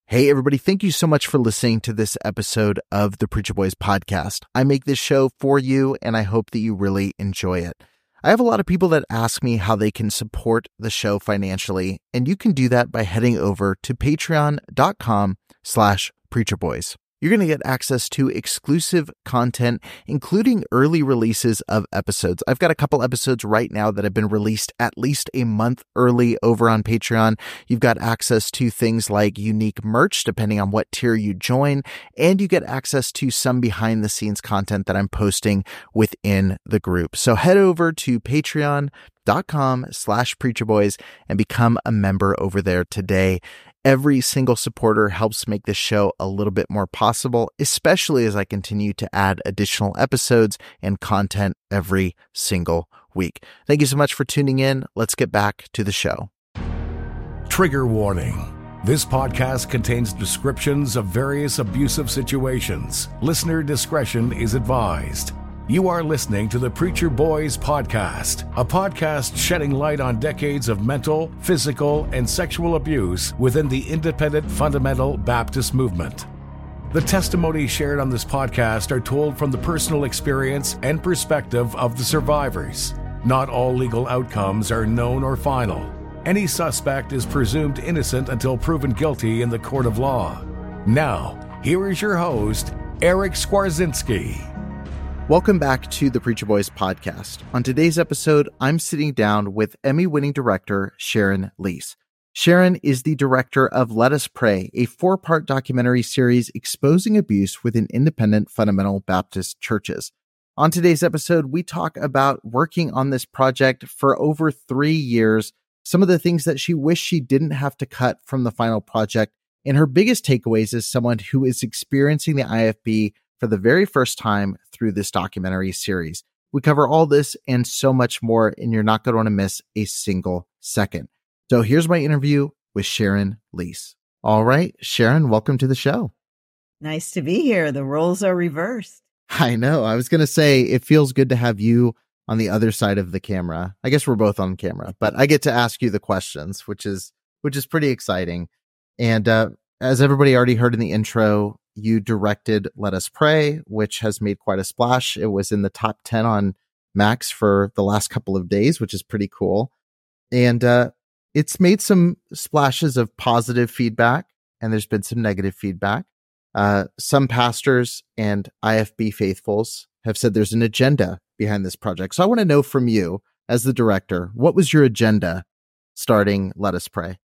Hey, everybody. Thank you so much for listening to this episode of the Preacher Boys podcast. I make this show for you, and I hope that you really enjoy it. I have a lot of people that ask me how they can support the show financially, and you can do that by heading over to patreon.com/preacherboys. You're going to get access to exclusive content, including early releases of episodes. I've got a couple episodes right now that have been released at least a month early over on Patreon. You've got access to things like unique merch, depending on what tier you join, and you get access to some behind-the-scenes content that I'm posting within the group. So head over to patreon.com/preacherboys and become a member over there today. Every single supporter helps make this show a little bit more possible, especially as I continue to add additional episodes and content every single week. Thank you so much for tuning in. Let's get back to the show. Trigger warning. This podcast contains descriptions of various abusive situations. Listener discretion is advised. You are listening to the Preacher Boys podcast, a podcast shedding light on decades of mental, physical, and sexual abuse within the independent fundamental Baptist movement. The testimonies shared on this podcast are told from the personal experience and perspective of the survivors. Not all legal outcomes are known or final. Any suspect is presumed innocent until proven guilty in the court of law. Now, here is your host, Eric Skwarczynski. Welcome back to the Preacher Boys podcast. On today's episode, I'm sitting down with Emmy-winning director Sharon Leese. Sharon is the director of Let Us Pray, a 4-part documentary series exposing abuse within independent fundamental Baptist churches. On today's episode, we talk about working on this project for over 3 years, some of the things that she wished she didn't have to cut from the final project, and her biggest takeaways as someone who is experiencing the IFB for the very first time through this documentary series. We cover all this and so much more, and you're not going to want to miss a single second. So here's my interview with Sharon Leese. All right, Sharon, welcome to the show. Nice to be here. The roles are reversed. I know. I was going to say, it feels good to have you on the other side of the camera. I guess we're both on camera, but I get to ask you the questions, which is pretty exciting. And as everybody already heard in the intro, you directed Let Us Pray, which has made quite a splash. It was in the top 10 on Max for the last couple of days, which is pretty cool. And it's made some splashes of positive feedback, and there's been some negative feedback. Some pastors and IFB faithfuls have said there's an agenda behind this project. So I want to know from you, as the director, what was your agenda starting Let Us Pray?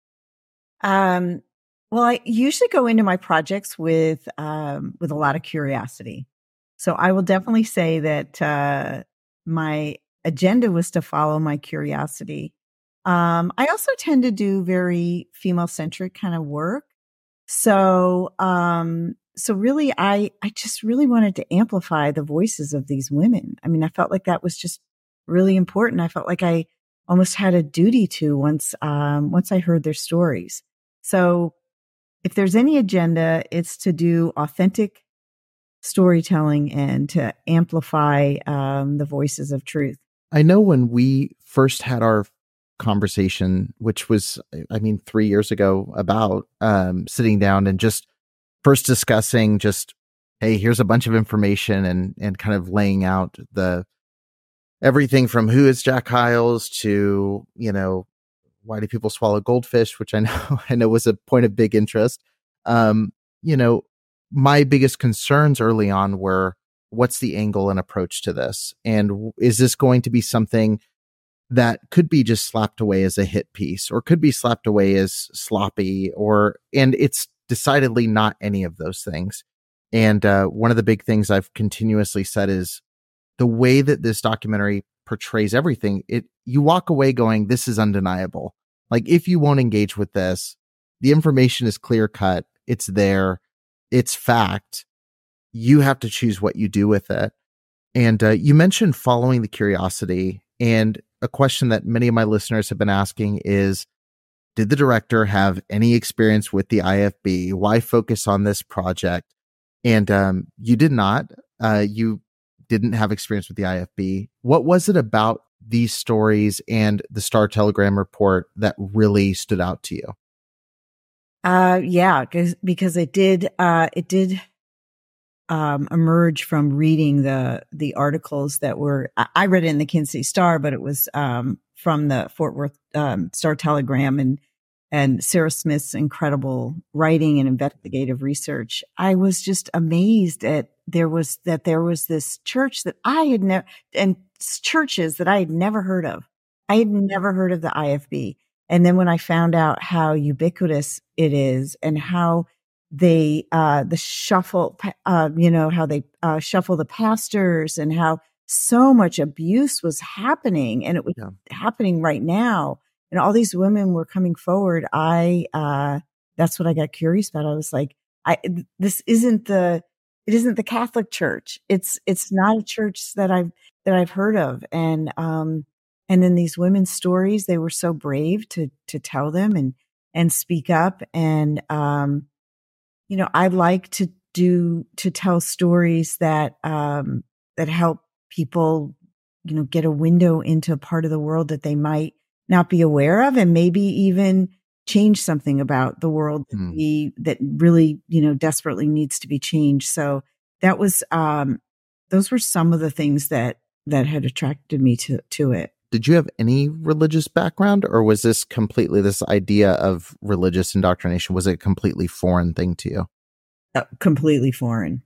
Well, I usually go into my projects with a lot of curiosity. So I will definitely say that my agenda was to follow my curiosity. I also tend to do very female-centric kind of work. So really, I just really wanted to amplify the voices of these women. I mean, I felt like that was just really important. I felt like I almost had a duty to once I heard their stories. So if there's any agenda, it's to do authentic storytelling and to amplify the voices of truth. I know when we first had our conversation, which was, 3 years ago, about sitting down and just first discussing just, hey, here's a bunch of information and kind of laying out the everything from who is Jack Hyles to, why do people swallow goldfish, which I know was a point of big interest. My biggest concerns early on were, what's the angle and approach to this? And is this going to be something that could be just slapped away as a hit piece, or could be slapped away as sloppy, and it's decidedly not any of those things. And one of the big things I've continuously said is the way that this documentary portrays everything, you walk away going, this is undeniable. Like, if you won't engage with this, the information is clear cut. It's there. It's fact. You have to choose what you do with it. And you mentioned following the curiosity, and a question that many of my listeners have been asking is, did the director have any experience with the IFB? Why focus on this project? And you did not. You didn't have experience with the IFB. What was it about these stories and the Star Telegram report that really stood out to you? Yeah, because it did emerge from reading the articles that were, I read it in the Kansas City Star, but it was from the Fort Worth Star Telegram, and Sarah Smith's incredible writing and investigative research. I was just amazed at there was this church that I had never, and churches that I had never heard of. I had never heard of the IFB. And then when I found out how ubiquitous it is and how they, how they shuffle the pastors, and how so much abuse was happening, and it was happening right now. And all these women were coming forward. That's what I got curious about. I was like, it isn't the Catholic Church. It's not a church that I've heard of. And then these women's stories, they were so brave to tell them and speak up. And, I like to tell stories that help people, get a window into a part of the world that they might not be aware of, and maybe even change something about the world that really, desperately needs to be changed. So that was, those were some of the things that had attracted me to it. Did you have any religious background, or was this completely, this idea of religious indoctrination, was it a completely foreign thing to you? Completely foreign.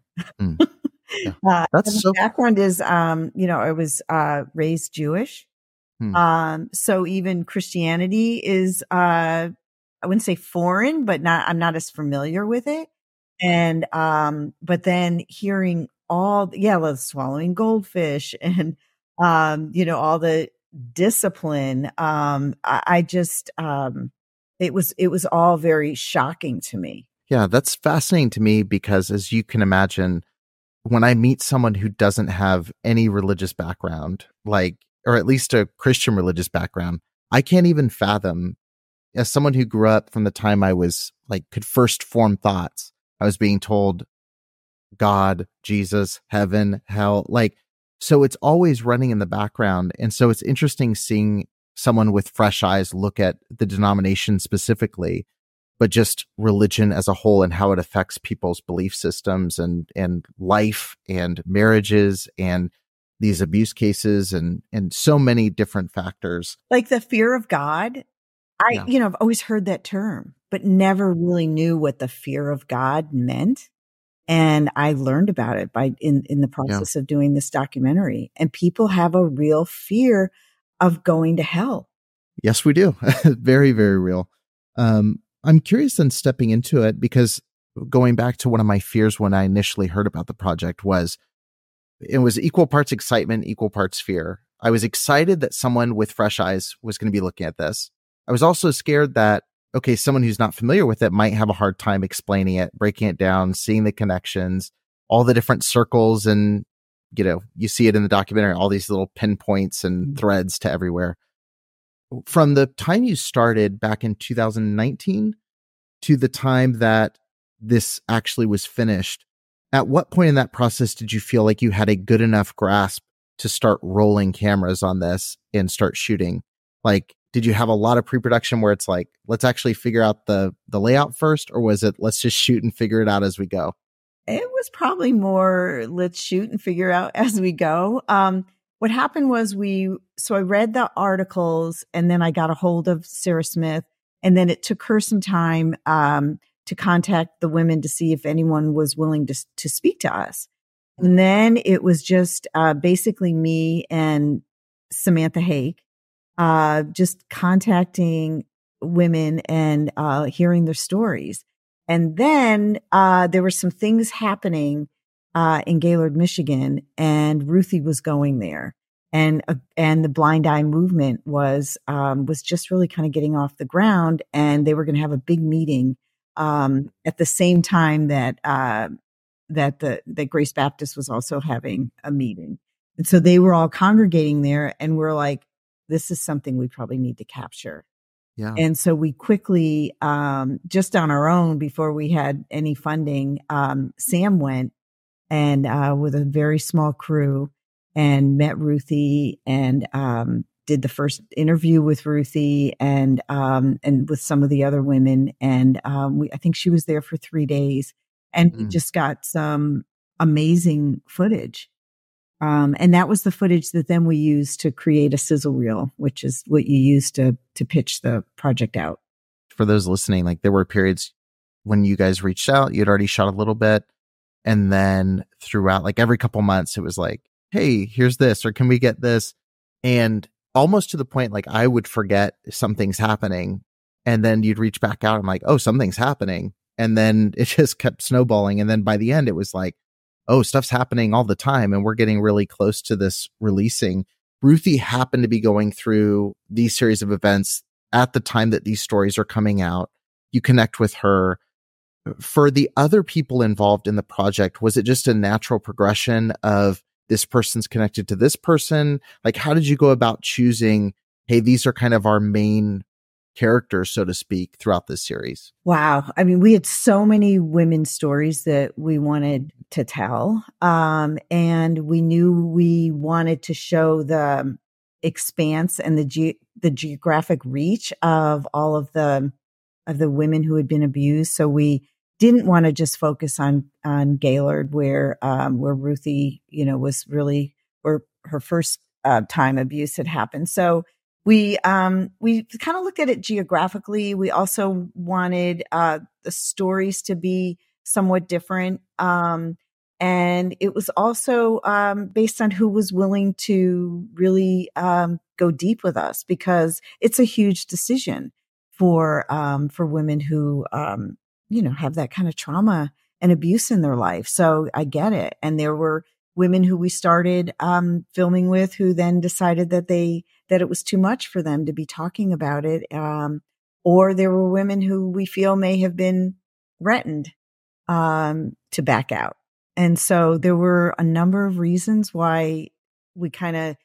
Yeah. That's background is, I was raised Jewish. So even Christianity is, I wouldn't say foreign, but I'm not as familiar with it. And, but then hearing the swallowing goldfish and, all the discipline, I just, it was all very shocking to me. Yeah, that's fascinating to me because, as you can imagine, when I meet someone who doesn't have any religious background, or at least a Christian religious background, I can't even fathom, as someone who grew up from the time I was could first form thoughts, I was being told God, Jesus, heaven, hell, so it's always running in the background. And so it's interesting seeing someone with fresh eyes look at the denomination specifically, but just religion as a whole and how it affects people's belief systems and life and marriages and these abuse cases and so many different factors. Like the fear of God. I've always heard that term, but never really knew what the fear of God meant. And I learned about it in the process of doing this documentary. And people have a real fear of going to hell. Yes, we do. Very, very real. I'm curious in stepping into it, because going back to one of my fears when I initially heard about the project was equal parts excitement, equal parts fear. I was excited that someone with fresh eyes was going to be looking at this. I was also scared that, someone who's not familiar with it might have a hard time explaining it, breaking it down, seeing the connections, all the different circles. And, you see it in the documentary, all these little pinpoints and threads to everywhere. From the time you started back in 2019 to the time that this actually was finished, at what point in that process did you feel like you had a good enough grasp to start rolling cameras on this and start shooting? Did you have a lot of pre-production where it's let's actually figure out the layout first, or was it let's just shoot and figure it out as we go? It was probably more let's shoot and figure out as we go. What happened was I read the articles, and then I got a hold of Sarah Smith, and then it took her some time to contact the women to see if anyone was willing to speak to us. And then it was just basically me and Samantha Hake, just contacting women and hearing their stories. And then there were some things happening in Gaylord, Michigan, and Ruthie was going there, and the Blind Eye movement was just really kind of getting off the ground, and they were going to have a big meeting at the same time that Grace Baptist was also having a meeting, and so they were all congregating there, and we're like, this is something we probably need to capture. Yeah. And so we quickly, just on our own, before we had any funding, Sam went and with a very small crew and met Ruthie and did the first interview with Ruthie and with some of the other women. And I think she was there for 3 days, and we just got some amazing footage. And that was the footage that then we used to create a sizzle reel, which is what you use to pitch the project out. For those listening, like there were periods when you guys reached out, you'd already shot a little bit. And then throughout, like every couple months, it was like, hey, here's this, or can we get this? And almost to the point, like I would forget something's happening. And then you'd reach back out. I'm like, oh, something's happening. And then it just kept snowballing. And then by the end, it was like, oh, stuff's happening all the time. And we're getting really close to this releasing. Ruthie happened to be going through these series of events at the time that these stories are coming out. You connect with her. For the other people involved in the project, was it just a natural progression of this person's connected to this person? Like, how did you go about choosing, hey, these are kind of our main characters, so to speak, throughout this series? Wow. I mean, we had so many women's stories that we wanted to tell. And we knew we wanted to show the expanse and the geographic reach of all of the women who had been abused. So we didn't want to just focus on Gaylord, where Ruthie, was really where her first time abuse had happened. So we kind of looked at it geographically. We also wanted the stories to be somewhat different. And it was also based on who was willing to really go deep with us, because it's a huge decision for women who have that kind of trauma and abuse in their life. So I get it. And there were women who we started filming with who then decided that it was too much for them to be talking about it. Or there were women who we feel may have been threatened to back out. And so there were a number of reasons why we kind of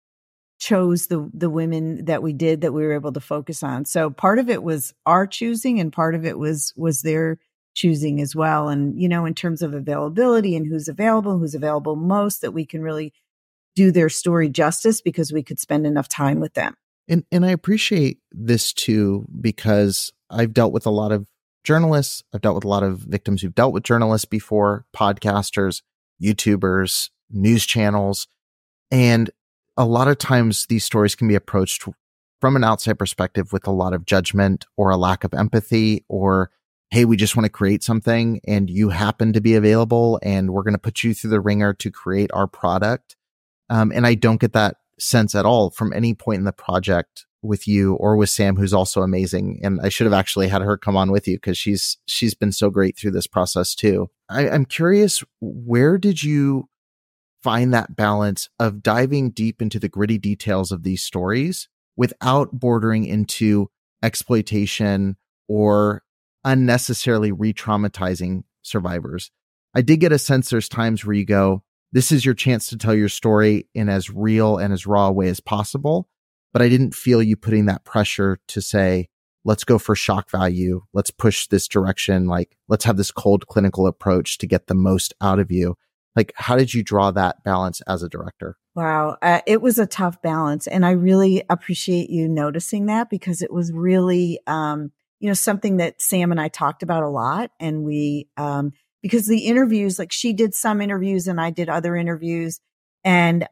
chose the women that we did, that we were able to focus on. So part of it was our choosing, and part of it was their choosing as well. And, in terms of availability and who's available most, that we can really do their story justice because we could spend enough time with them. And I appreciate this too, because I've dealt with a lot of journalists. I've dealt with a lot of victims who've dealt with journalists before, podcasters, YouTubers, news channels. And a lot of times these stories can be approached from an outside perspective with a lot of judgment or a lack of empathy, or, hey, we just want to create something and you happen to be available and we're going to put you through the ringer to create our product. And I don't get that sense at all from any point in the project with you or with Sam, who's also amazing. And I should have actually had her come on with you because she's been so great through this process too. I'm curious, where did you find that balance of diving deep into the gritty details of these stories without bordering into exploitation or unnecessarily re-traumatizing survivors? I did get a sense there's times where you go, this is your chance to tell your story in as real and as raw a way as possible. But I didn't feel you putting that pressure to say, let's go for shock value. Let's push this direction. Like, let's have this cold clinical approach to get the most out of you. Like, how did you draw that balance as a director? Wow. It was a tough balance. And I really appreciate you noticing that, because it was really, something that Sam and I talked about a lot. And we, because the interviews, like she did some interviews and I did other interviews, and,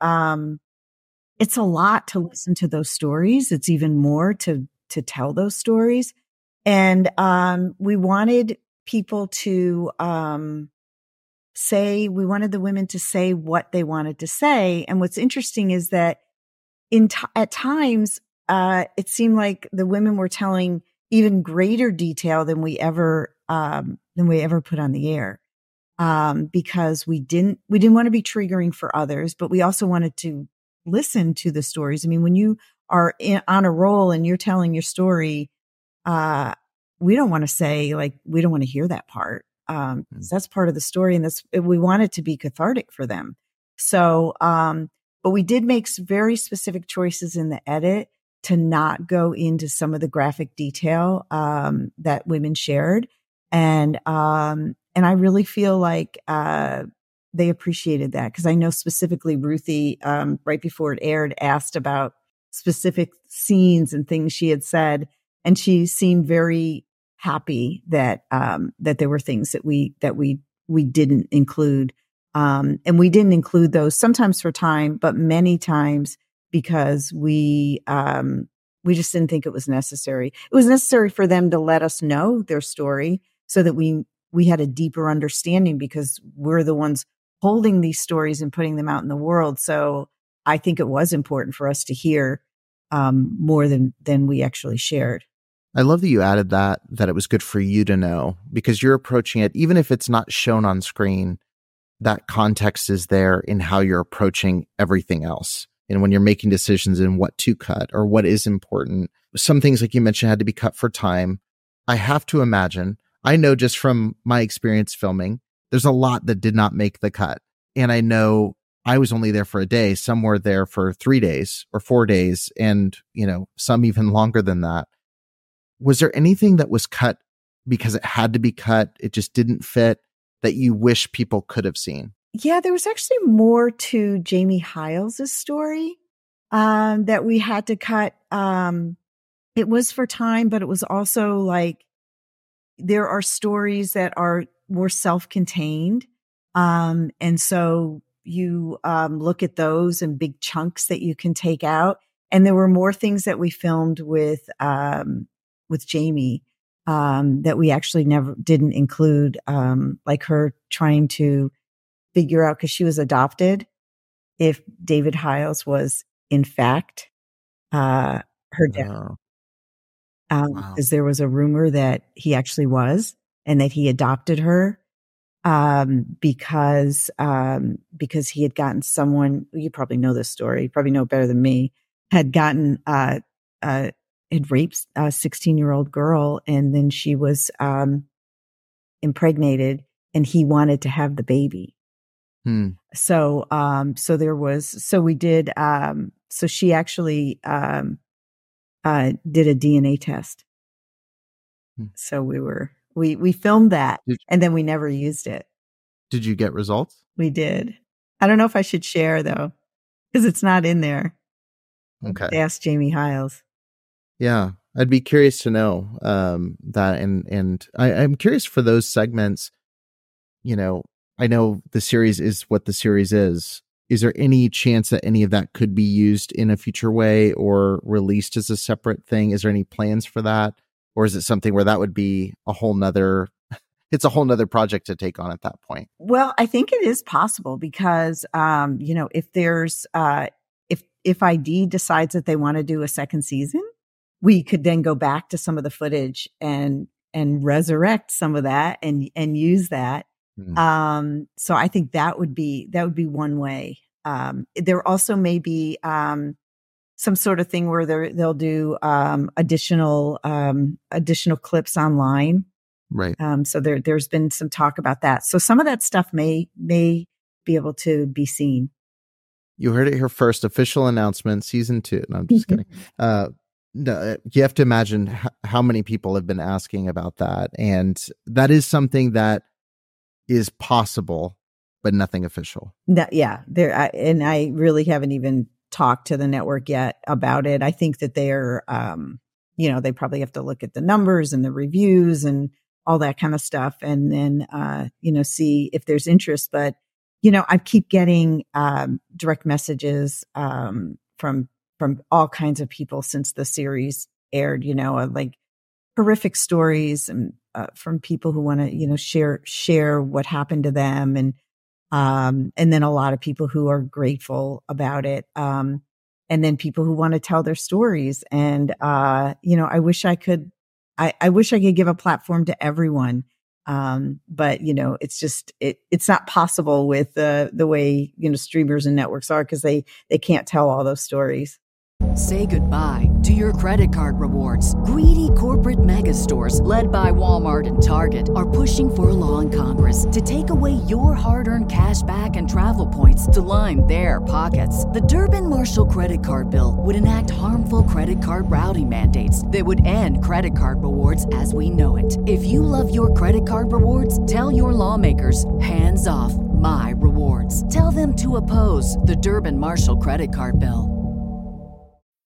it's a lot to listen to those stories. It's even more to tell those stories. And, we wanted people to, we wanted the women to say what they wanted to say. And what's interesting is that at times, it seemed like the women were telling even greater detail than we ever put on the air. Because we didn't want to be triggering for others, but we also wanted to listen to the stories. I mean, when you are on a roll and you're telling your story, we don't want to say, like, we don't want to hear that part. That's part of the story, and we want it to be cathartic for them. So, but we did make very specific choices in the edit to not go into some of the graphic detail that women shared, and I really feel like they appreciated that, because I know specifically Ruthie, right before it aired, asked about specific scenes and things she had said. And she seemed very happy that there were things that we didn't include. And we didn't include those sometimes for time, but many times because we just didn't think it was necessary. It was necessary for them to let us know their story so that we had a deeper understanding, because we're the ones holding these stories and putting them out in the world. So I think it was important for us to hear more than we actually shared. I love that you added that it was good for you to know, because you're approaching it, even if it's not shown on screen, that context is there in how you're approaching everything else. And when you're making decisions in what to cut or what is important, some things, like you mentioned, had to be cut for time. I have to imagine, I know just from my experience filming, there's a lot that did not make the cut. And I know I was only there for a day. Some were there for 3 days or 4 days, and, some even longer than that. Was there anything that was cut because it had to be cut, it just didn't fit, that you wish people could have seen? Yeah, there was actually more to Jamie Hyles' story that we had to cut. It was for time, but it was also like there are stories that are more self-contained. And so you look at those in big chunks that you can take out. And there were more things that we filmed with Jamie that we actually didn't include, like her trying to figure out, because she was adopted, if David Hyles was in fact her dad. Because there was a rumor that he actually was, and that he adopted her because he had gotten someone, you probably know this story, you probably know it better than me, had gotten had raped a 16-year-old girl, and then she was impregnated, and he wanted to have the baby. So we did, so she actually did a DNA test. So we filmed that, and then we never used it. Did you get results? We did. I don't know if I should share though, because it's not in there. Okay. Ask Jamie Hyles. Yeah, I'd be curious to know that, and I'm curious for those segments. I know the series is what the series is. Is there any chance that any of that could be used in a future way or released as a separate thing? Is there any plans for that? Or is it something where that would be a whole nother project to take on at that point? Well, I think it is possible because, if there's, if ID decides that they want to do a second season, we could then go back to some of the footage and resurrect some of that and use that. So I think that would be one way. There also may be some sort of thing where they'll do additional clips online. Right. So there's been some talk about that. So some of that stuff may be able to be seen. You heard it here first. Official announcement, season 2. No, I'm just kidding. No, you have to imagine how many people have been asking about that, and that is something that is possible, but nothing official. Yeah, and I really haven't even talked to the network yet about it. I think that they're, they probably have to look at the numbers and the reviews and all that kind of stuff, and then, see if there's interest. But, I keep getting direct messages from all kinds of people since the series aired, like horrific stories and from people who want to, share what happened to them. And then a lot of people who are grateful about it. And then people who want to tell their stories. And, I wish I could give a platform to everyone. But it's just, it's not possible with the way, streamers and networks are, because they can't tell all those stories. Say goodbye to your credit card rewards. Greedy corporate mega stores, led by Walmart and Target, are pushing for a law in Congress to take away your hard-earned cash back and travel points to line their pockets. The Durbin-Marshall credit card bill would enact harmful credit card routing mandates that would end credit card rewards as we know it. If you love your credit card rewards, tell your lawmakers, hands off my rewards. Tell them to oppose the Durbin-Marshall credit card bill.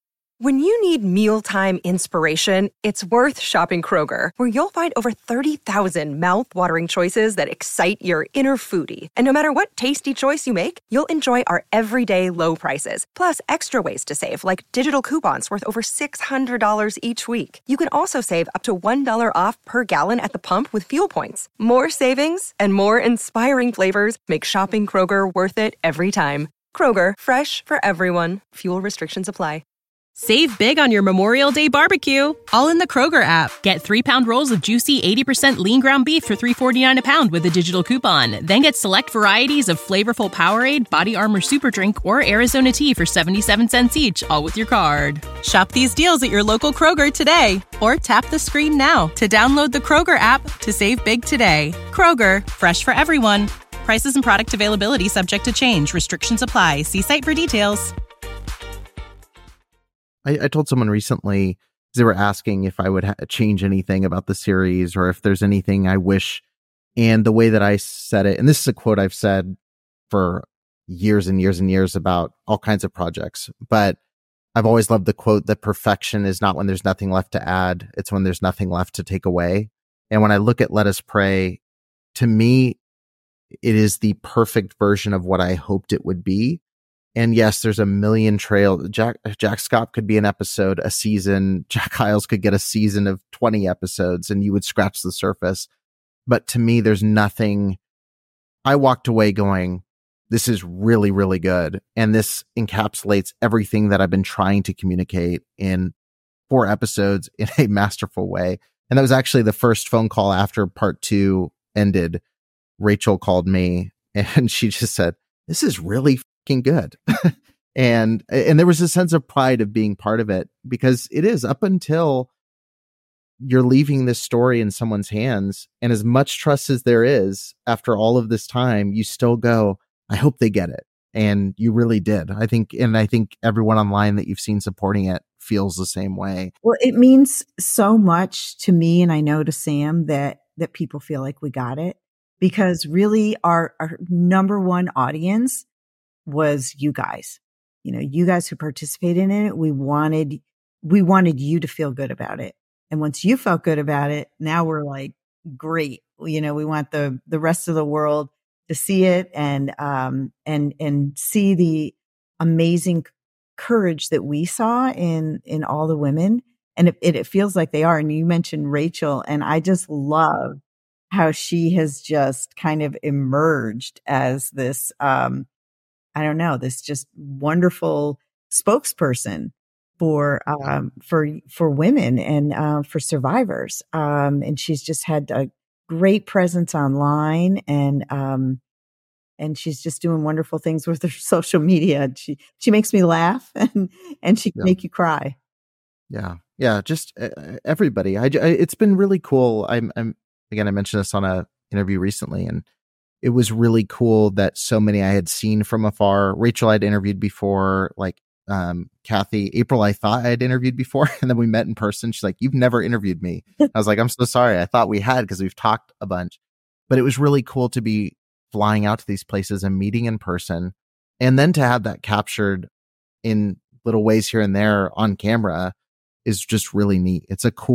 When you need mealtime inspiration, it's worth shopping Kroger, where you'll find over 30,000 mouth-watering choices that excite your inner foodie. And no matter what tasty choice you make, you'll enjoy our everyday low prices, plus extra ways to save, like digital coupons worth over $600 each week. You can also save up to $1 off per gallon at the pump with fuel points. More savings and more inspiring flavors make shopping Kroger worth it every time. Kroger, fresh for everyone. Fuel restrictions apply. Save big on your Memorial Day barbecue, all in the Kroger app. Get 3-pound rolls of juicy 80% lean ground beef for $3.49 a pound with a digital coupon. Then get select varieties of flavorful Powerade, Body Armor Super Drink, or Arizona tea for 77 cents each, all with your card. Shop these deals at your local Kroger today, or tap the screen now to download the Kroger app to save big today. Kroger, fresh for everyone. Prices and product availability subject to change. Restrictions apply. See site for details. I told someone recently, they were asking if I would change anything about the series or if there's anything I wish. And the way that I said it, and this is a quote I've said for years and years and years about all kinds of projects, but I've always loved the quote that perfection is not when there's nothing left to add. It's when there's nothing left to take away. And when I look at Let Us Pray, to me, it is the perfect version of what I hoped it would be. And yes, there's a million trails. Jack Scott could be an episode, a season. Jack Hyles could get a season of 20 episodes and you would scratch the surface. But to me, there's nothing. I walked away going, this is really, really good. And this encapsulates everything that I've been trying to communicate in 4 episodes in a masterful way. And that was actually the first phone call after part 2 ended. Rachel called me and she just said, this is really good. and there was a sense of pride of being part of it, because it is up until you're leaving this story in someone's hands. And as much trust as there is after all of this time, you still go, I hope they get it. And you really did. I think everyone online that you've seen supporting it feels the same way. Well, it means so much to me. And I know to Sam that people feel like we got it, because really our number one audience was you guys. You guys who participated in it. We wanted you to feel good about it. And once you felt good about it, now we're like, great. We want the rest of the world to see it and see the amazing courage that we saw in all the women. And it feels like they are. And you mentioned Rachel, and I just love how she has just kind of emerged as this, this just wonderful spokesperson for women and for survivors. And she's just had a great presence online, and she's just doing wonderful things with her social media. She makes me laugh, and she can make you cry. Yeah. Just everybody. It's been really cool. I'm again, I mentioned this on a interview recently, and it was really cool that so many I had seen from afar. Rachel I'd interviewed before, like Kathy, April I thought I had interviewed before, and then we met in person. She's like, you've never interviewed me. I was like, I'm so sorry. I thought we had, because we've talked a bunch. But it was really cool to be flying out to these places and meeting in person, and then to have that captured in little ways here and there on camera is just really neat.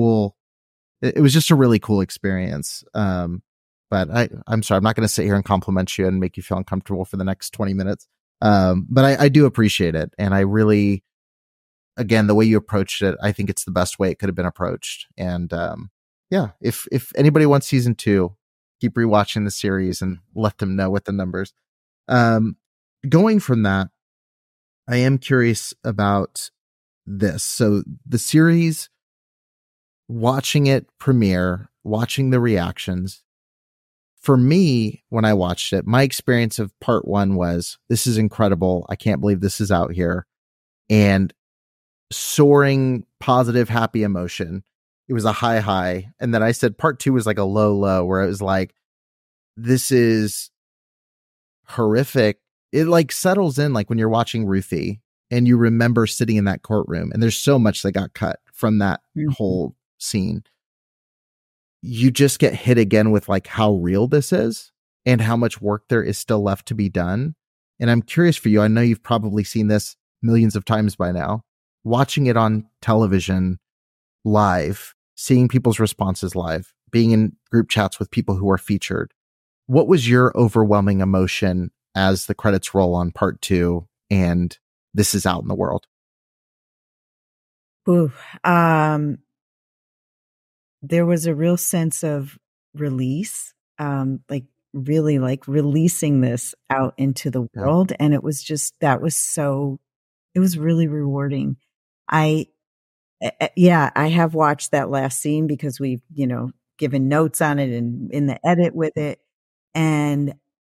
It was just a really cool experience. But I'm sorry, I'm not going to sit here and compliment you and make you feel uncomfortable for the next 20 minutes. But I do appreciate it. And I really, again, the way you approached it, I think it's the best way it could have been approached. And if anybody wants season 2, keep rewatching the series and let them know what the numbers. Going from that, I am curious about this. So the series, watching it premiere, watching the reactions, for me, when I watched it, my experience of part 1 was, this is incredible. I can't believe this is out here. And soaring, positive, happy emotion. It was a high. And then I said part 2 was like a low, where it was like, this is horrific. It like settles in, like when you're watching Ruthie and you remember sitting in that courtroom, and there's so much that got cut from that whole scene. You just get hit again with like how real this is and how much work there is still left to be done. And I'm curious for you, I know you've probably seen this millions of times by now. watching it on television live, seeing people's responses live, being in group chats with people who are featured, what was your overwhelming emotion as the credits roll on part 2 and this is out in the world? Ooh, there was a real sense of release, like really like releasing this out into the world. And it was just, it was really rewarding. I have watched that last scene because we've, given notes on it and in the edit with it, and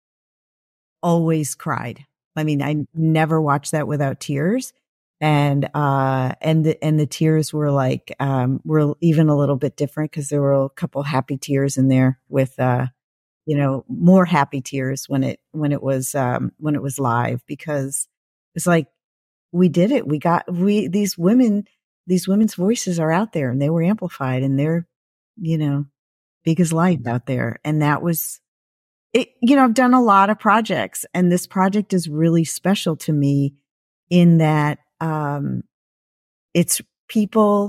always cried. I mean, I never watched that without tears. And the tears were like, were even a little bit different because there were a couple happy tears in there with, more happy tears when it was live, because it's like, we did it. These women's voices are out there and they were amplified and they're, big as life out there. And that was it. I've done a lot of projects, and this project is really special to me in that, it's people's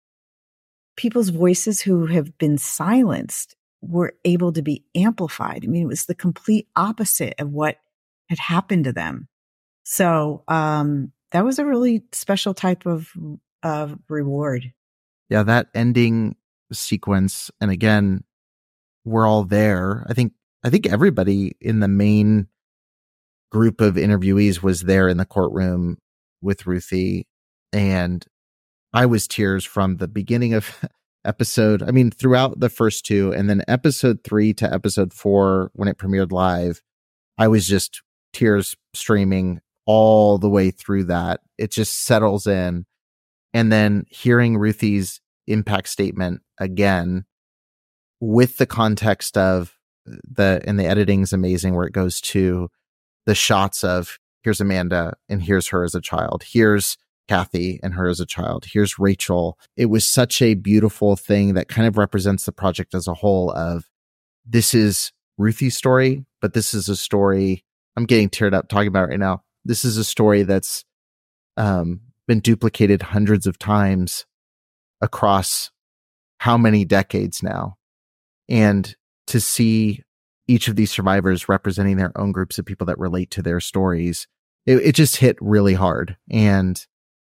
voices who have been silenced were able to be amplified. I mean, it was the complete opposite of what had happened to them. So, that was a really special type of reward. Yeah, that ending sequence, and again, we're all there. I think everybody in the main group of interviewees was there in the courtroom with Ruthie, and I was tears from the beginning of throughout the first 2, and then episode 3 to episode 4 when it premiered live, I was just tears streaming all the way through that. It just settles in. And then hearing Ruthie's impact statement again with the context of the editing's amazing, where it goes to the shots of here's Amanda and here's her as a child. Here's Kathy and her as a child. Here's Rachel. It was such a beautiful thing that kind of represents the project as a whole of this is Ruthie's story, but this is a story I'm getting teared up talking about right now. This is a story that's been duplicated hundreds of times across how many decades now. And to see each of these survivors representing their own groups of people that relate to their stories, it just hit really hard. And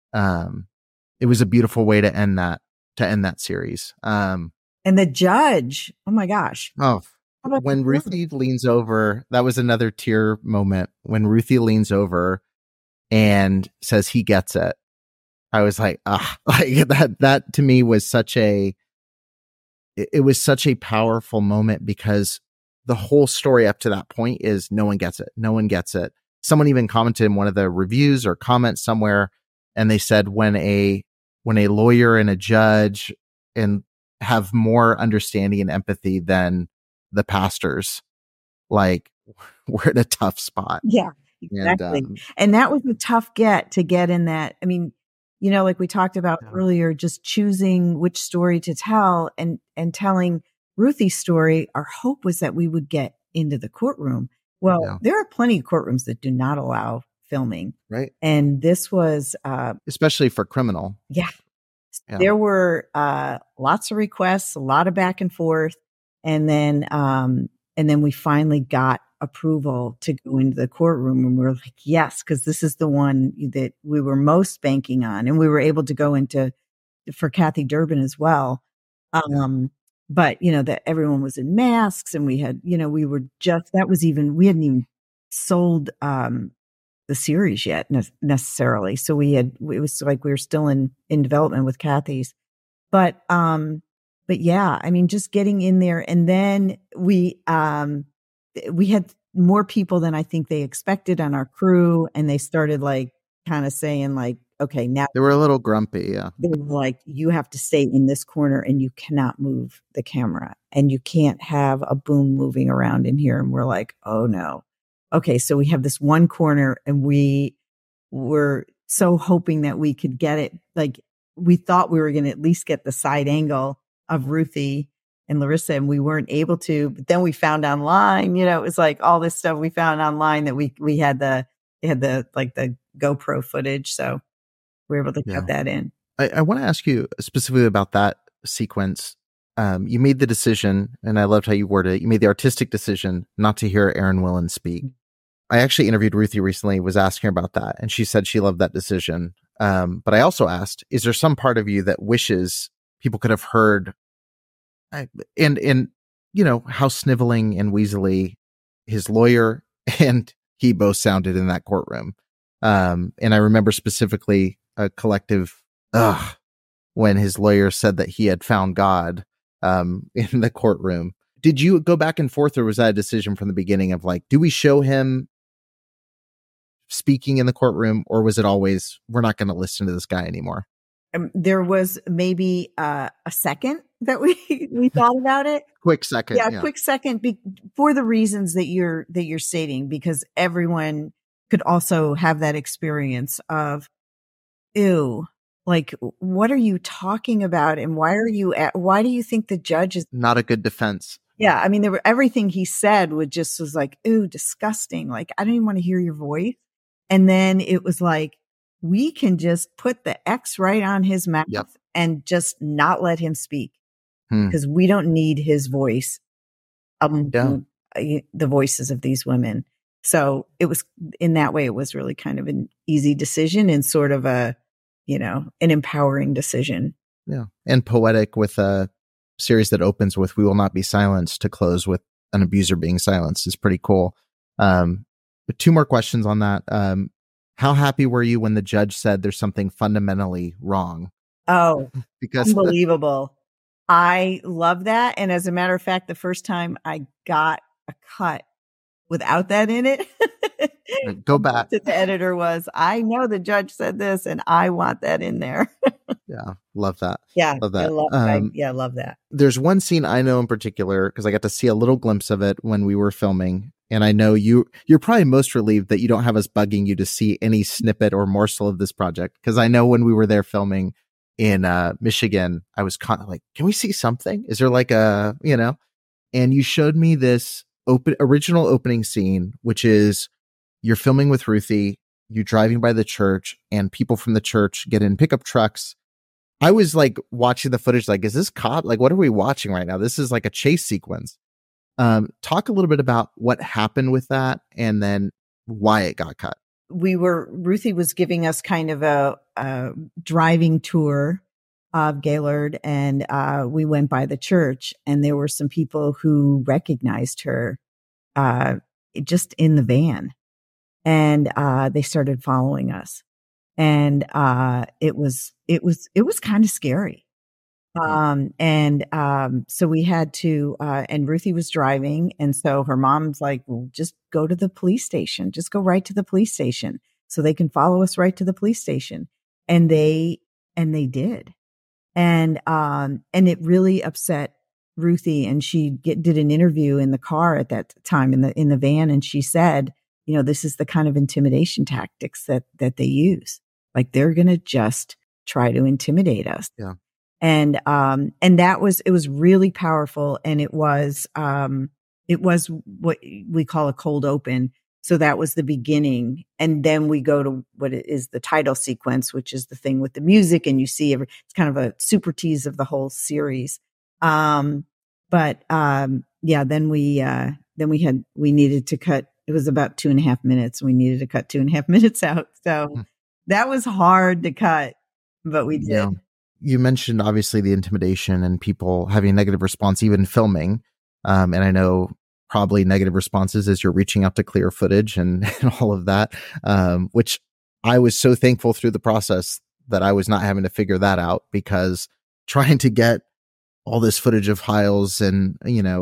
it was a beautiful way to end that series. And the judge, oh my gosh. Oh, when Ruthie leans over, that was another tear moment. When Ruthie leans over and says he gets it, I was like, that to me was such a powerful moment, because the whole story up to that point is no one gets it. No one gets it. Someone even commented in one of the reviews or comments somewhere, and they said when a lawyer and a judge and have more understanding and empathy than the pastors, like, we're in a tough spot. Yeah, exactly. And that was a tough to get in that. I mean, like we talked about earlier, just choosing which story to tell and telling Ruthie's story. Our hope was that we would get into the courtroom. Well, there are plenty of courtrooms that do not allow filming. Right. And this was, especially for criminal. Yeah. There were, lots of requests, a lot of back and forth. And then we finally got approval to go into the courtroom, and we were like, yes, because this is the one that we were most banking on. And we were able to go into for Kathy Durbin as well. But that everyone was in masks, and we had, we hadn't even sold, the series yet necessarily. So it was like we were still in development with Kathy's, but yeah, I mean, just getting in there, and then we had more people than I think they expected on our crew, and they started like kind of saying like, okay, now they were a little grumpy. Yeah. They were like, you have to stay in this corner and you cannot move the camera and you can't have a boom moving around in here. And we're like, oh no. Okay. So we have this one corner, and we were so hoping that we could get it. Like, we thought we were going to at least get the side angle of Ruthie and Larissa, and we weren't able to. But then we found online, it was like all this stuff we found online that we had the GoPro footage. So we're able to cut that in. I want to ask you specifically about that sequence. You made the decision, and I loved how you worded it. You made the artistic decision not to hear Aaron Willen speak. I actually interviewed Ruthie recently, was asking her about that, and she said she loved that decision. But I also asked, is there some part of you that wishes people could have heard and you know, how sniveling and weaselly his lawyer and he both sounded in that courtroom. And I remember specifically a collective when his lawyer said that he had found God in the courtroom. Did you go back and forth, or was that a decision from the beginning of like, do we show him speaking in the courtroom, or was it always, we're not going to listen to this guy anymore? There was maybe a second that we thought about it. Quick second. Yeah. Quick second for the reasons that you're stating, because everyone could also have that experience of, ew, like, what are you talking about? And why do you think the judge is not a good defense? Yeah. I mean, everything he said was like, ew, disgusting. Like, I don't even want to hear your voice. And then it was like, we can just put the X right on his mouth and just not let him speak because we don't need his voice, the voices of these women. So it was, in that way, it was really kind of an easy decision and sort of an empowering decision. Yeah. And poetic, with a series that opens with "We will not be silenced" to close with an abuser being silenced is pretty cool. But 2 more questions on that. How happy were you when the judge said there's something fundamentally wrong? Oh, because unbelievable. I love that. And as a matter of fact, the first time I got a cut without that in it, go back to the editor was, I know the judge said this and I want that in there. Yeah. Love that. Yeah. Love that. Love that. There's one scene I know in particular, because I got to see a little glimpse of it when we were filming. And I know you're probably most relieved that you don't have us bugging you to see any snippet or morsel of this project. Because I know when we were there filming in Michigan, I was kind of like, can we see something? Is there like a, and you showed me this original opening scene, which is you're filming with Ruthie, you driving by the church, and people from the church get in pickup trucks. I was like watching the footage, like, is this cop? Like, what are we watching right now? This is like a chase sequence. Talk a little bit about what happened with that and then why it got cut. Ruthie was giving us kind of a driving tour of Gaylord, and we went by the church, and there were some people who recognized her just in the van, and they started following us, and it was kind of scary. So we had to, and Ruthie was driving. And so her mom's like, well, just go to the police station, just go right to the police station so they can follow us right to the police station. And they did. And it really upset Ruthie. And she did an interview in the car at that time in the van. And she said, this is the kind of intimidation tactics that they use. Like, they're going to just try to intimidate us. Yeah. And it was really powerful. And it was what we call a cold open. So that was the beginning. And then we go to what is the title sequence, which is the thing with the music. And you see it's kind of a super tease of the whole series. Then we needed to cut, it was about 2.5 minutes. We needed to cut 2.5 minutes out. So that was hard to cut, but we did. Yeah. You mentioned obviously the intimidation and people having a negative response, even filming. And I know probably negative responses as you're reaching out to clear footage and all of that, which I was so thankful through the process that I was not having to figure that out, because trying to get all this footage of Hyles and,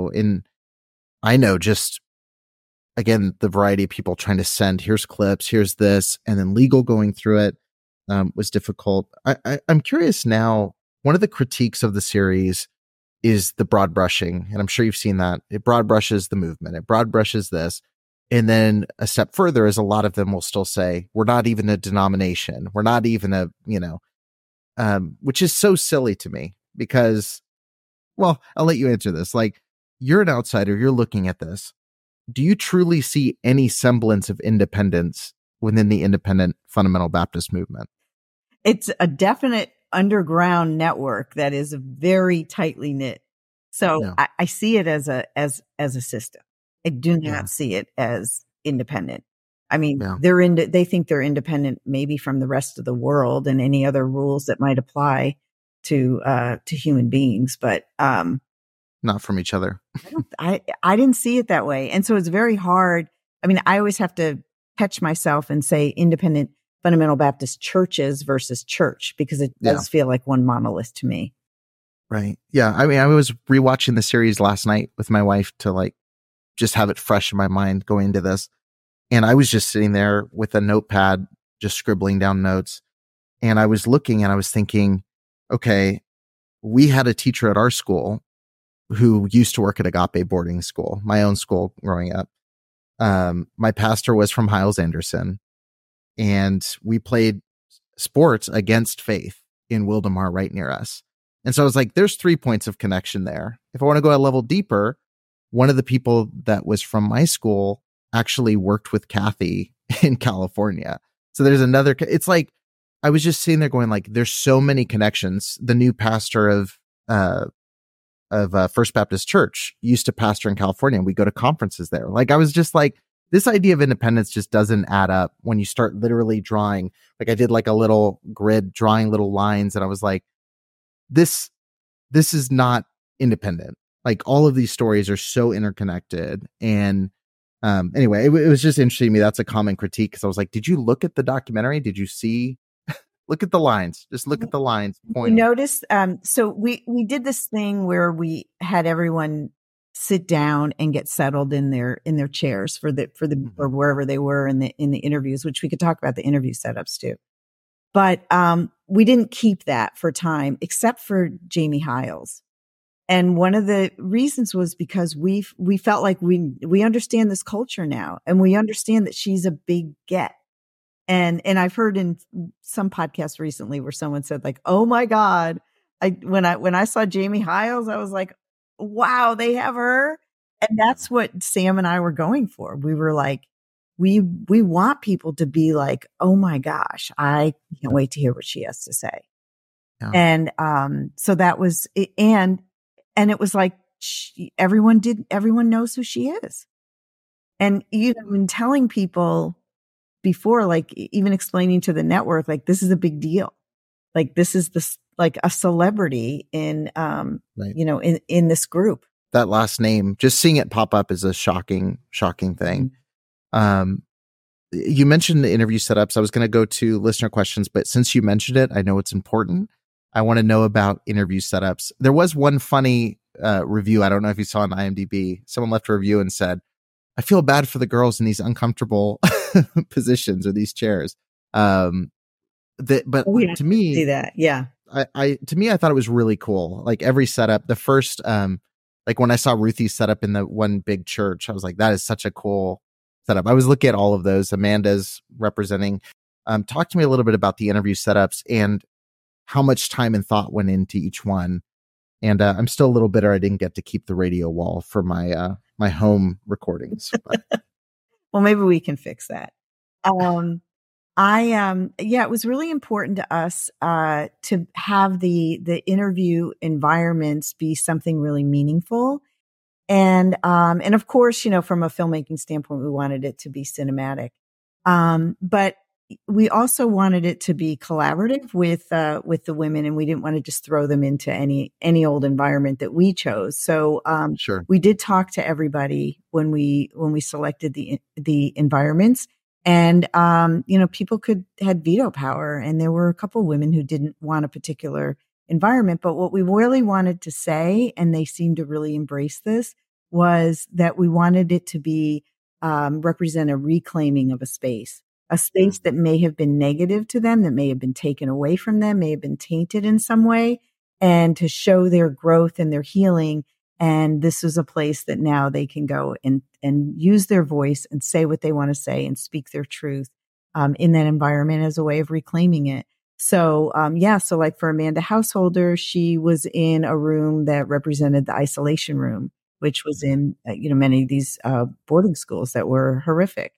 I know just, again, the variety of people trying to send, here's clips, here's this, and then legal going through it. Was difficult. I'm curious now, one of the critiques of the series is the broad brushing. And I'm sure you've seen that. It broad brushes the movement. It broad brushes this. And then a step further is a lot of them will still say, we're not even a denomination. We're not even a, which is so silly to me because, well, I'll let you answer this. Like, you're an outsider. You're looking at this. Do you truly see any semblance of independence within the independent fundamental Baptist movement? It's a definite underground network that is very tightly knit. So Yeah. I see it as a system. I do not see it as independent. I mean, Yeah. they think they're independent maybe from the rest of the world and any other rules that might apply to human beings, but Not from each other. I didn't see it that way. And so it's very hard. I mean, I always have to catch myself and say independent fundamental Baptist churches versus church, because it does feel like one monolith to me. Right. Yeah. I mean, I was rewatching the series last night with my wife to like just have it fresh in my mind going into this. And I was just sitting there with a notepad, just scribbling down notes. And I was looking and I was thinking, okay, we had a teacher at our school who used to work at Agape boarding school, my own school growing up. My pastor was from Hyles-Anderson, and we played sports against Faith in Wildemar right near us. And so I was like, there's 3 points of connection there. If I want to go a level deeper, one of the people that was from my school actually worked with Kathy in California. So there's another, it's like, I was just sitting there going like, there's so many connections. The new pastor of First Baptist Church used to pastor in California, and we go to conferences there. Like, I was just like, this idea of independence just doesn't add up when you start literally drawing. Like, I did like a little grid drawing little lines, and I was like, this is not independent. Like, all of these stories are so interconnected. And anyway, it was just interesting to me. That's a common critique, because I was like, did you look at the documentary? Did you see? Look at the lines. Just look at the lines. We noticed. So we did this thing where we had everyone sit down and get settled in their chairs for or wherever they were in the interviews, which we could talk about the interview setups too. But we didn't keep that for time, except for Jamie Hyles. And one of the reasons was because we felt like we understand this culture now, and we understand that she's a big get. And I've heard in some podcasts recently where someone said like, "Oh my God." When I saw Jamie Hyles, I was like, wow, they have her. And that's what Sam and I were going for. We were like, we want people to be like, oh my gosh, I can't wait to hear what she has to say. Yeah. And so that was, and it was like, everyone knows who she is. And even telling people before, like even explaining to the network, like, this is a big deal. Like, this is like a celebrity in, right. in this group. That last name, just seeing it pop up is a shocking thing. Mm-hmm. You mentioned the interview setups. I was going to go to listener questions, but since you mentioned it, I know it's important. I want to know about interview setups. There was one funny review. I don't know if you saw on IMDb. Someone left a review and said, I feel bad for the girls in these uncomfortable positions or these chairs. To me, see that. Yeah. To me, I thought it was really cool. Like every setup, the first, like when I saw Ruthie's setup in the one big church, I was like, that is such a cool setup. I was looking at all of those. Amanda's representing. Talk to me a little bit about the interview setups and how much time and thought went into each one. And I'm still a little bitter I didn't get to keep the radio wall for my my home recordings. Well, maybe we can fix that. It was really important to us to have the interview environments be something really meaningful. And of course, from a filmmaking standpoint, we wanted it to be cinematic. But we also wanted it to be collaborative with the women, and we didn't want to just throw them into any old environment that we chose. So sure. We did talk to everybody when we selected the environments, and people had veto power, and there were a couple of women who didn't want a particular environment. But what we really wanted to say, and they seemed to really embrace this, was that we wanted it to be represent a reclaiming of a space that may have been negative to them, that may have been taken away from them, may have been tainted in some way, and to show their growth and their healing. And this was a place that now they can go and use their voice and say what they want to say and speak their truth in that environment as a way of reclaiming it. So, so like for Amanda Householder, she was in a room that represented the isolation room, which was in, many of these boarding schools that were horrific.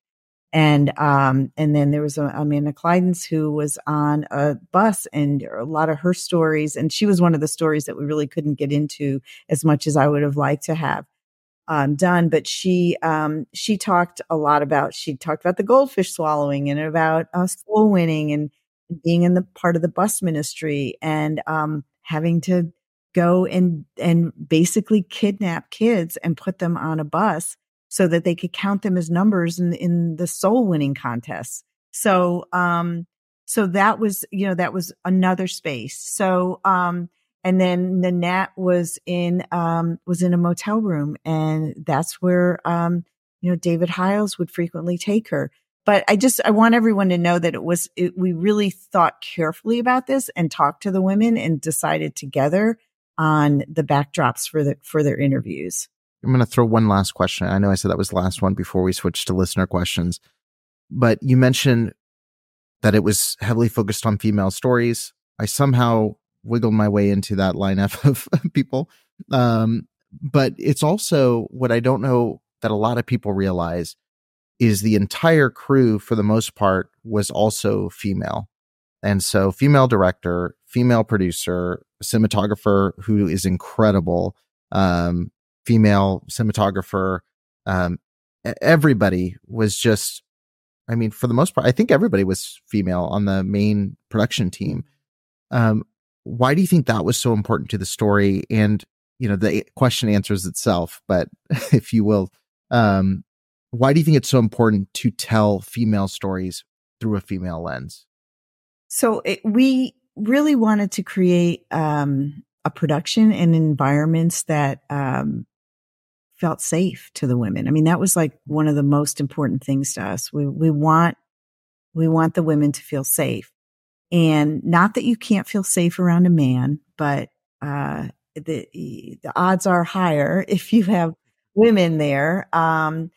And then there was Amanda Kleidens, who was on a bus, and a lot of her stories. And she was one of the stories that we really couldn't get into as much as I would have liked to have done. But she talked a lot about, the goldfish swallowing and about soul winning and being in the part of the bus ministry and having to go and basically kidnap kids and put them on a bus so that they could count them as numbers in the soul winning contests. So that was another space. So, and then Nanette was in a motel room, and that's where, David Hiles would frequently take her. But I want everyone to know that we really thought carefully about this and talked to the women and decided together on the backdrops for their interviews. I'm going to throw one last question. I know I said that was the last one before we switched to listener questions, but you mentioned that it was heavily focused on female stories. I somehow wiggled my way into that lineup of people. But it's also what I don't know that a lot of people realize is the entire crew, for the most part, was also female. And so female director, female producer, cinematographer who is incredible, female cinematographer, everybody was just, for the most part, I think everybody was female on the main production team. Why do you think that was so important to the story? And, the question answers itself, but if you will, why do you think it's so important to tell female stories through a female lens? So we really wanted to create a production and environments that felt safe to the women. That was like one of the most important things to us. We want the women to feel safe, and not that you can't feel safe around a man, but the odds are higher if you have women there. While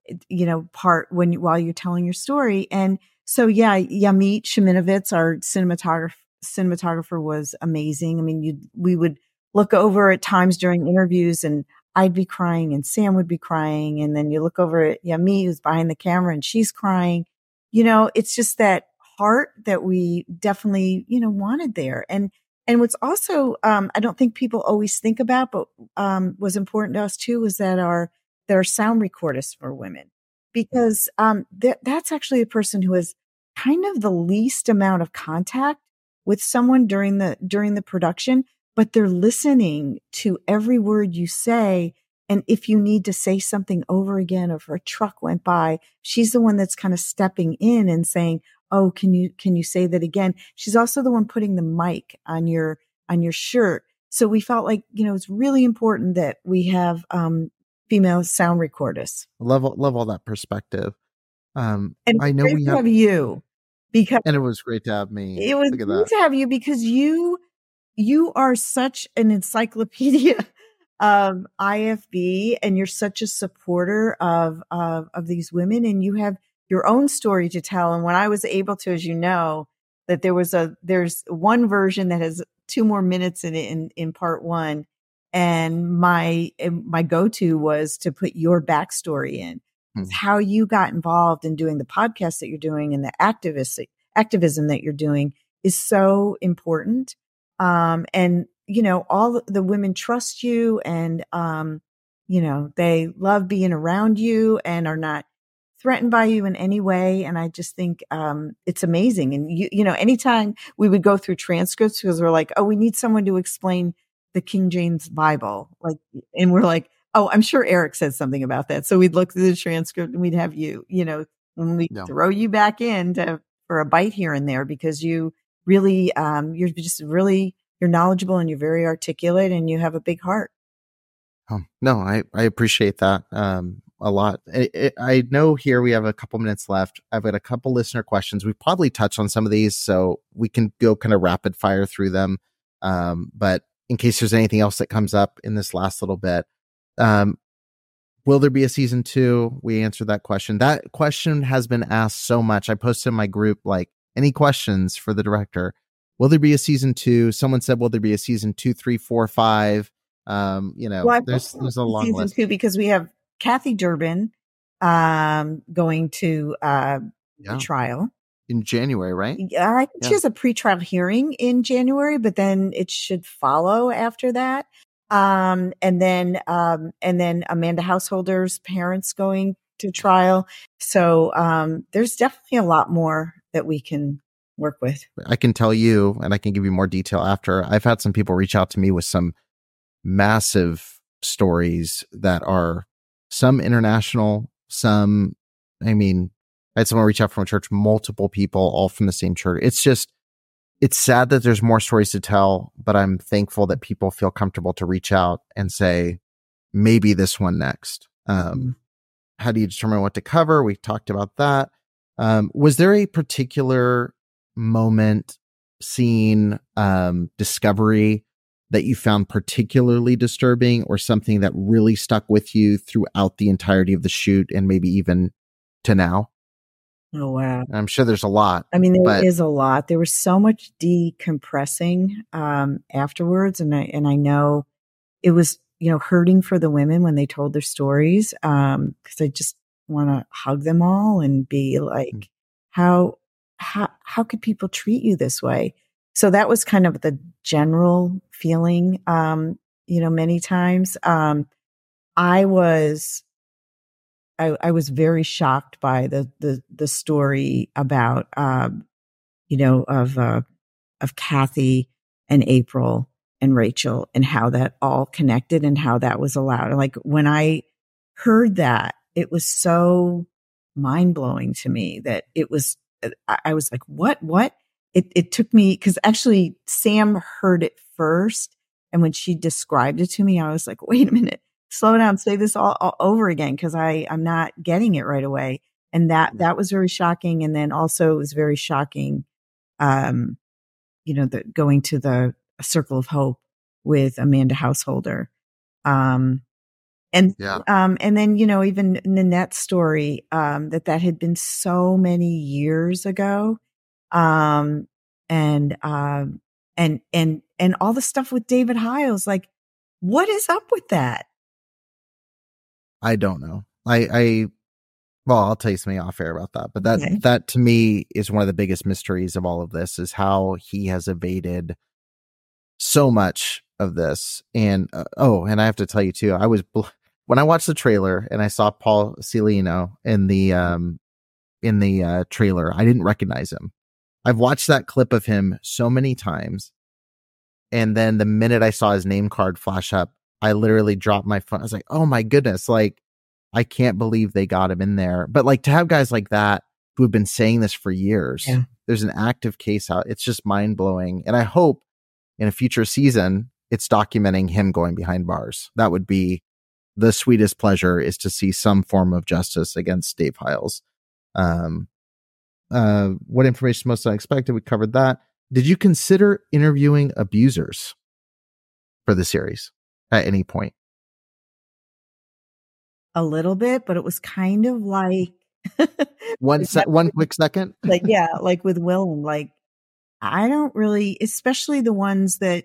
you're telling your story. And so, Yamit Sheminovitz, our cinematographer, was amazing. We would look over at times during interviews, and I'd be crying and Sam would be crying. And then you look over at Yami, who's behind the camera, and she's crying. It's just that heart that we definitely, wanted there. And what's also, I don't think people always think about, but was important to us too, was that our sound recordists were women, because that's actually a person who has kind of the least amount of contact with someone during the production, but they're listening to every word you say. And if you need to say something over again, or if a truck went by, she's the one that's kind of stepping in and saying, "Oh, can you say that again?" She's also the one putting the mic on your shirt. So we felt like, it's really important that we have female sound recordists. Love all that perspective. And I know we have you, because, and it was great to have me. It was great to have you, because you are such an encyclopedia of IFB, and you're such a supporter of these women, and you have your own story to tell. And when I was able to, as you know, that there's one version that has 2 more minutes in it in part 1. And my go-to was to put your backstory in, how you got involved in doing the podcast that you're doing, and the activism that you're doing is so important. And, all the women trust you, and, they love being around you and are not threatened by you in any way. And I just think, it's amazing. And anytime we would go through transcripts, because we're like, oh, we need someone to explain the King James Bible. And we're like, oh, I'm sure Eric said something about that. So we'd look through the transcript and we'd have you, when we throw you back in for a bite here and there, because you really, you're knowledgeable, and you're very articulate, and you have a big heart. No, I appreciate that a lot. I know here we have a couple minutes left. I've got a couple listener questions. We've probably touched on some of these, so we can go kind of rapid fire through them. But in case there's anything else that comes up in this last little bit, will there be a season 2? We answered that question. That question has been asked so much. I posted in my group, any questions for the director? Will there be a season 2? Someone said, will there be a season 2, 3, 4, 5? There's a long season list. 2, because we have Kathy Durbin, going to the trial. In January, right? I think she has a pretrial hearing in January, but then it should follow after that. And then Amanda Householder's parents going to trial. So there's definitely a lot more that we can work with. I can tell you, and I can give you more detail after. I've had some people reach out to me with some massive stories that are some international, some, I had someone reach out from a church, multiple people, all from the same church. It's sad that there's more stories to tell, but I'm thankful that people feel comfortable to reach out and say, maybe this one next. How do you determine what to cover? We talked about that. Was there a particular moment, scene, discovery that you found particularly disturbing, or something that really stuck with you throughout the entirety of the shoot and maybe even to now? Oh, wow. I'm sure there's a lot. There is a lot. There was so much decompressing afterwards. And I know it was, hurting for the women when they told their stories, because I just want to hug them all and be like, how could people treat you this way? So that was kind of the general feeling, many times. I was very shocked by the story about, of Kathy and April and Rachel, and how that all connected and how that was allowed. Like, when I heard that, it was so mind blowing to me that I was like, what? It took me, because actually Sam heard it first. And when she described it to me, I was like, wait a minute, slow down, say this all over again, because I'm not getting it right away. And that was very shocking. And then also it was very shocking, going to the Circle of Hope with Amanda Householder. And then, even Nanette's story, that had been so many years ago. And all the stuff with David Hiles, like, what is up with that? I don't know. I'll tell you something off air about that, but that to me is one of the biggest mysteries of all of this, is how he has evaded so much of this. And, and I have to tell you too, when I watched the trailer and I saw Paul Ciulino in the trailer, I didn't recognize him. I've watched that clip of him so many times. And then the minute I saw his name card flash up, I literally dropped my phone. I was like, oh my goodness. Like, I can't believe they got him in there. But like, to have guys like that who have been saying this for years, there's an active case out. It's just mind blowing. And I hope in a future season, it's documenting him going behind bars. That would be the sweetest pleasure, is to see some form of justice against Dave Hiles. What information is most unexpected? We covered that. Did you consider interviewing abusers for the series at any point? A little bit, but it was kind of like one quick second. like with Willem, like, I don't really, especially the ones that,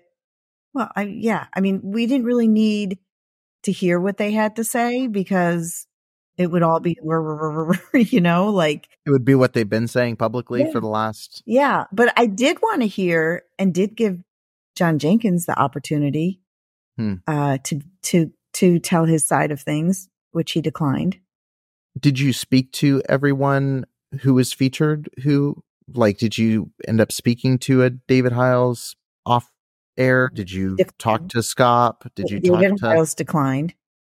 we didn't really need to hear what they had to say, because it would all be, like, it would be what they've been saying publicly for the last. Yeah. But I did want to hear, and did give John Jenkins the opportunity to tell his side of things, which he declined. Did you speak to everyone who was featured? Did you end up speaking to a David Hiles off air? Did you talk to Scott? David Hiles declined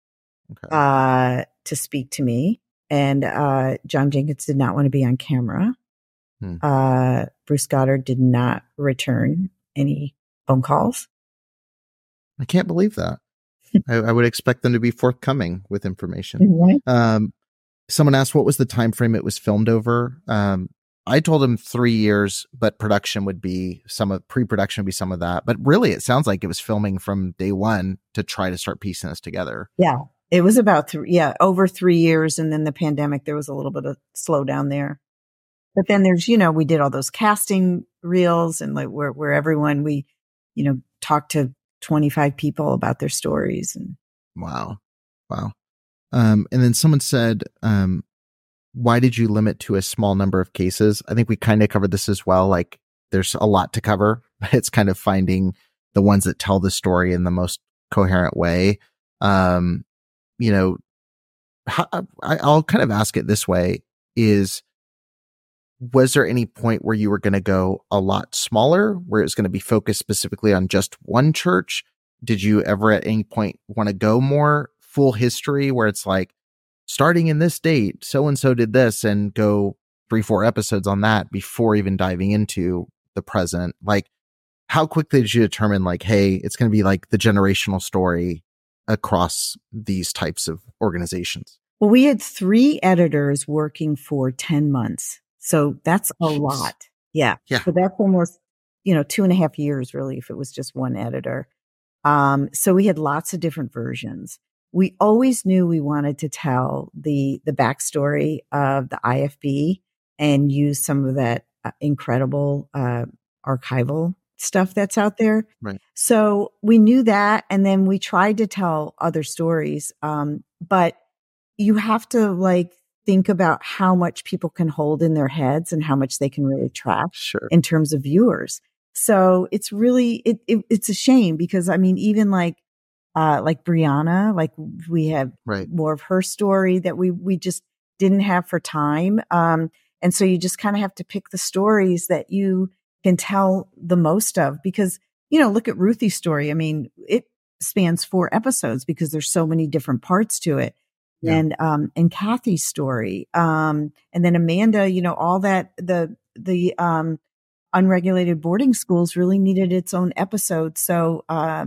to speak to me, and John Jenkins did not want to be on camera. Bruce Goddard did not return any phone calls. I can't believe that. I would expect them to be forthcoming with information. Someone asked what was the time frame it was filmed over. I told him 3 years, but pre-production would be some of that. But really, it sounds like it was filming from day one to try to start piecing this together. Yeah, it was about over 3 years, and then the pandemic, there was a little bit of slowdown there. But then there's, we did all those casting reels, and like where everyone, we, talked to 25 people about their stories. And Wow. And then someone said, why did you limit to a small number of cases? I think we kind of covered this as well. Like, there's a lot to cover. It's kind of finding the ones that tell the story in the most coherent way. I'll kind of ask it this way: was there any point where you were going to go a lot smaller, where it was going to be focused specifically on just one church? Did you ever at any point want to go more full history, where it's like, starting in this date, so-and-so did this, and go 3-4 episodes on that before even diving into the present? Like, how quickly did you determine, like, hey, it's going to be like the generational story across these types of organizations? Well, we had 3 editors working for 10 months. So that's a lot. Yeah. So that's almost, 2.5 years, really, if it was just one editor. So we had lots of different versions. We always knew we wanted to tell the backstory of the IFB and use some of that incredible archival stuff that's out there. Right. So we knew that, and then we tried to tell other stories. But you have to think about how much people can hold in their heads and how much they can really track in terms of viewers. So it's really it's a shame, because even like Brianna, we have more of her story that we just didn't have for time. And so you just kind of have to pick the stories that you can tell the most of, because, look at Ruthie's story. It spans 4 episodes because there's so many different parts to it. Yeah. And Kathy's story. And then Amanda, all that, the unregulated boarding schools really needed its own episode. So,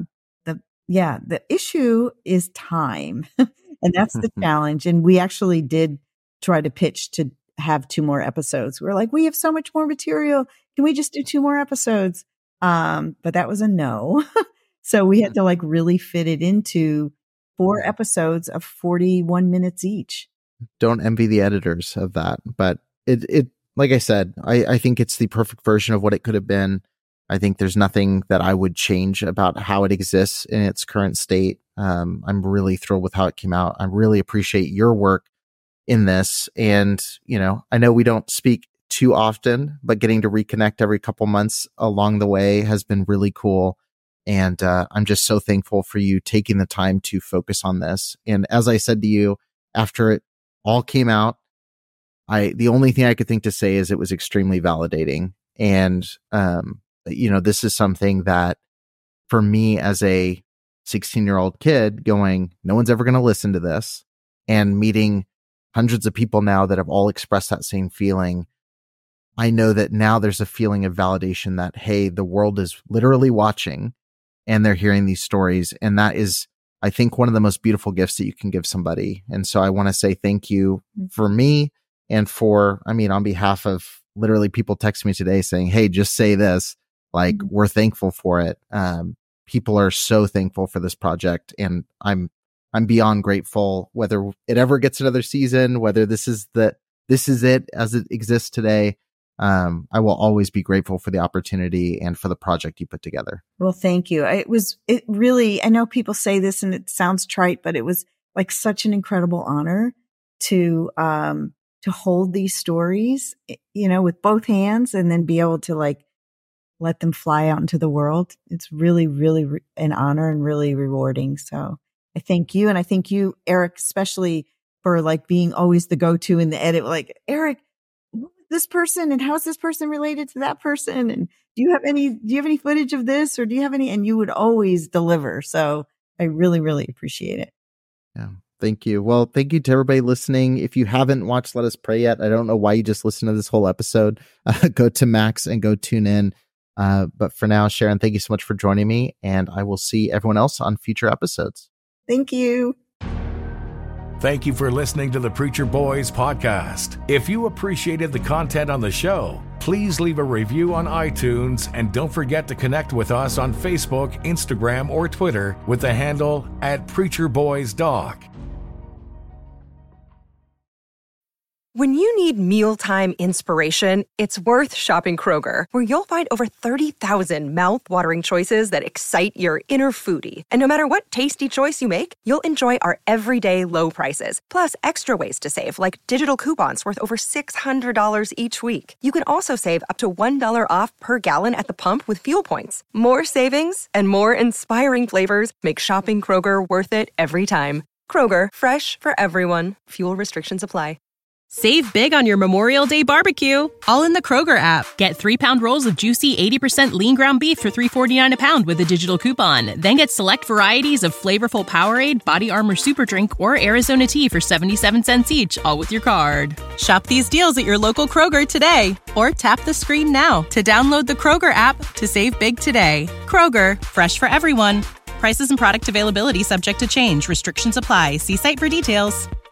the issue is time, and that's the challenge. And we actually did try to pitch to have 2 more episodes. We're like, we have so much more material. Can we just do 2 more episodes? But that was a no. So we had to really fit it into 4 episodes of 41 minutes each. Don't envy the editors of that, but it like I said, I think it's the perfect version of what it could have been. I think there's nothing that I would change about how it exists in its current state. I'm really thrilled with how it came out. I really appreciate your work in this. And, I know we don't speak too often, but getting to reconnect every couple months along the way has been really cool. And I'm just so thankful for you taking the time to focus on this. And as I said to you, after it all came out, the only thing I could think to say is it was extremely validating. And, this is something that for me as a 16-year-old kid going, no one's ever going to listen to this, and meeting hundreds of people now that have all expressed that same feeling, I know that now there's a feeling of validation that, hey, the world is literally watching and they're hearing these stories. And that is, I think, one of the most beautiful gifts that you can give somebody. And so I want to say thank you for me and for, on behalf of literally people texting me today saying, hey, just say this. We're thankful for it. People are so thankful for this project, and I'm beyond grateful. Whether it ever gets another season, whether this is it as it exists today, I will always be grateful for the opportunity and for the project you put together. Well, thank you. It really, I know people say this and it sounds trite, but it was such an incredible honor to hold these stories, with both hands, and then be able to let them fly out into the world. It's really, really an honor and really rewarding. So I thank you. And I thank you, Eric, especially for being always the go-to in the edit. Eric, this person, and how's this person related to that person? And do you have any footage of this, or do you have any? And you would always deliver. So I really, really appreciate it. Yeah. Thank you. Well, thank you to everybody listening. If you haven't watched Let Us Pray yet, I don't know why you just listened to this whole episode. Go to Max and go tune in. But for now, Sharon, thank you so much for joining me, and I will see everyone else on future episodes. Thank you. Thank you for listening to the Preacher Boys podcast. If you appreciated the content on the show, please leave a review on iTunes, and don't forget to connect with us on Facebook, Instagram, or Twitter with the handle @PreacherBoysDoc. When you need mealtime inspiration, it's worth shopping Kroger, where you'll find over 30,000 mouth-watering choices that excite your inner foodie. And no matter what tasty choice you make, you'll enjoy our everyday low prices, plus extra ways to save, like digital coupons worth over $600 each week. You can also save up to $1 off per gallon at the pump with fuel points. More savings and more inspiring flavors make shopping Kroger worth it every time. Kroger, fresh for everyone. Fuel restrictions apply. Save big on your Memorial Day barbecue, all in the Kroger app. Get 3-pound rolls of juicy 80% lean ground beef for $3.49 a pound with a digital coupon. Then get select varieties of flavorful Powerade, Body Armor Super Drink, or Arizona tea for 77 cents each, all with your card. Shop these deals at your local Kroger today, or tap the screen now to download the Kroger app to save big today. Kroger, fresh for everyone. Prices and product availability subject to change. Restrictions apply. See site for details.